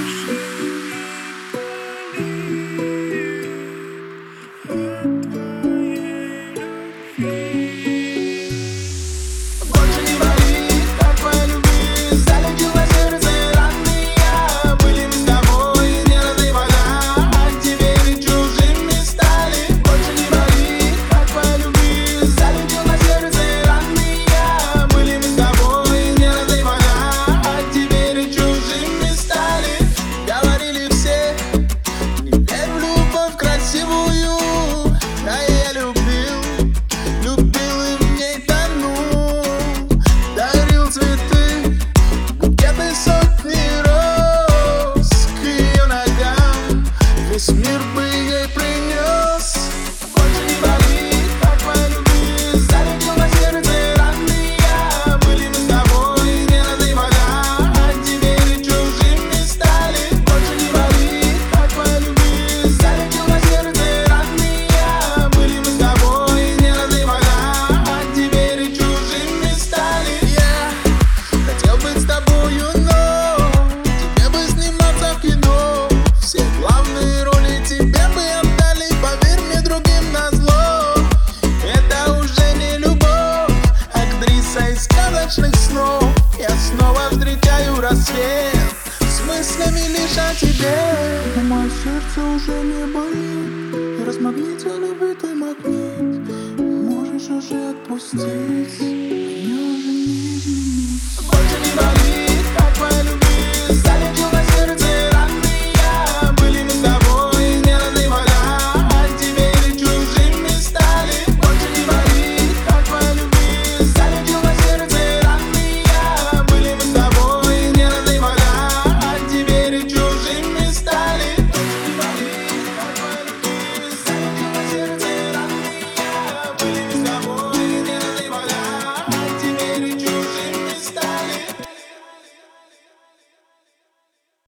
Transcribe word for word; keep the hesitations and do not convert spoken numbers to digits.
Мир бы ей принес. Больше не болит, как твоя любви. Залетел на сердце раны я. Были мы с тобой, не надо вода. А теперь и чужими стали. Больше не болит, как твоя любви. Залетел на сердце раны я. Были мы с тобой, не надо вода. А теперь и чужими стали. Я хотел быть с тобою, но тебе бы сниматься в кино. Все главные тебе бы отдали, поверь мне, другим назло. Это уже не любовь, актриса из сказочных снов. Я снова встречаю рассвет с мыслями лишь о тебе. Но мое сердце уже не болит, и размагнитил любви твой магнит. Можешь уже отпустить.